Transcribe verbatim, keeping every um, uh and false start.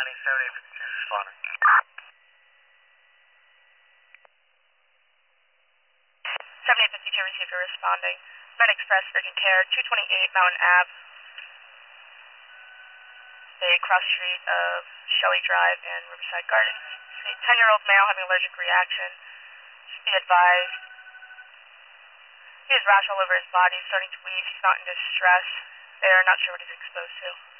ninety, seventy, fifty-two is responding. seventy fifty-two receiver responding. Med Express Urgent Care, two twenty-eight Mountain Ave. The cross street of Shelley Drive and Riverside Gardens. ten-year-old male having allergic reaction. Just be advised. He has rash all over his body, starting to wheeze. He's not in distress. They are not sure what he's exposed to.